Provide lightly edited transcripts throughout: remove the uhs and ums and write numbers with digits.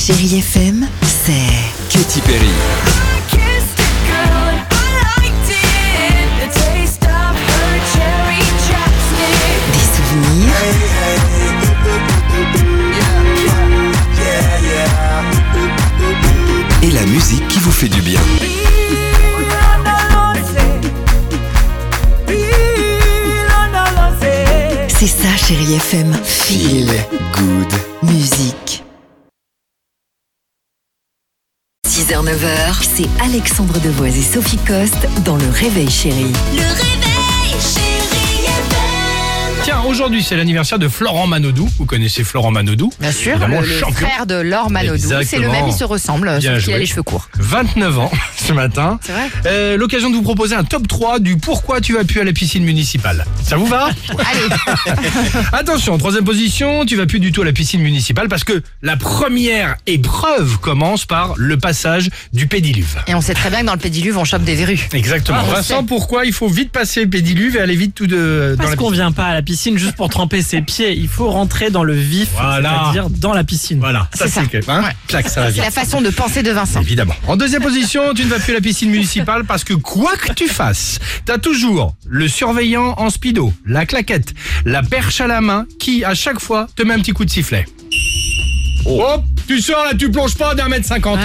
Chérie FM, c'est Katy Perry. des souvenirs Et la musique qui vous fait du bien. C'est ça, Chérie FM. Feel good. Musique. 6h-9h, c'est Alexandre Devoise et Sophie Coste dans Le Réveil Chérie. Le réveil, chérie FM. Tiens, aujourd'hui c'est l'anniversaire de Florent Manodou. Vous connaissez Florent Manodou? Bien sûr, Évidemment, le champion. frère de Laure Manodou. C'est le Exactement. même, ils se ressemblent, Bien sauf qu'il a joué. les cheveux courts. 29 ans ce matin. C'est vrai. L'occasion de vous proposer un top 3 du pourquoi tu vas plus à la piscine municipale. Ça vous va? Allez, Attention, troisième position, tu vas plus du tout à la piscine municipale parce que la première épreuve commence par le passage du pédiluve. et on sait très bien que dans le pédiluve, on chope des verrues. Exactement. Ah, on Vincent, sait. pourquoi il faut vite passer le pédiluve et aller vite dans Parce la qu'on piscine? vient pas à la piscine juste pour tremper ses pieds, il faut rentrer dans le vif, Voilà. c'est-à-dire dans la piscine. Voilà, ça C'est ça. c'est que, hein, Ouais. clac, ça va C'est vite. la façon de penser de Vincent. Évidemment. En deuxième position, tu ne vas plus à la piscine municipale parce que quoi que tu fasses, t'as toujours le surveillant en speedo, la claquette, la perche à la main qui, à chaque fois, te met un petit coup de sifflet. Oh, tu sors là, tu plonges pas d'1m50.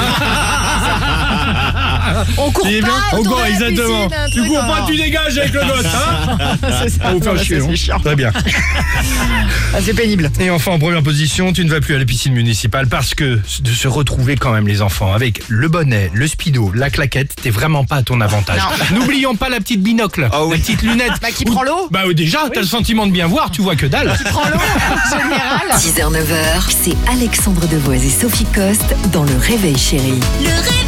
On court C'est pas bien. autour On court, de la exactement. piscine, un Tu truc, cours pas, oh. tu dégages avec le gosse, hein? C'est ça. Ça vous faire Ça, chier, c'est non? chiant. Très bien. Ah, c'est pénible. Et enfin, en première position, tu ne vas plus à la piscine municipale parce que de se retrouver quand même les enfants avec le bonnet, le speedo, la claquette, t'es vraiment pas à ton avantage. N'oublions pas la petite binocle, Ah oui. la petite lunette. Bah, qui prend l'eau. Bah déjà, t'as le sentiment de bien voir, tu vois que dalle. Prends l'eau, en général. 6h-9h, c'est Alexandre Devoise et Sophie Coste dans Le Réveil Chérie. Le réveil.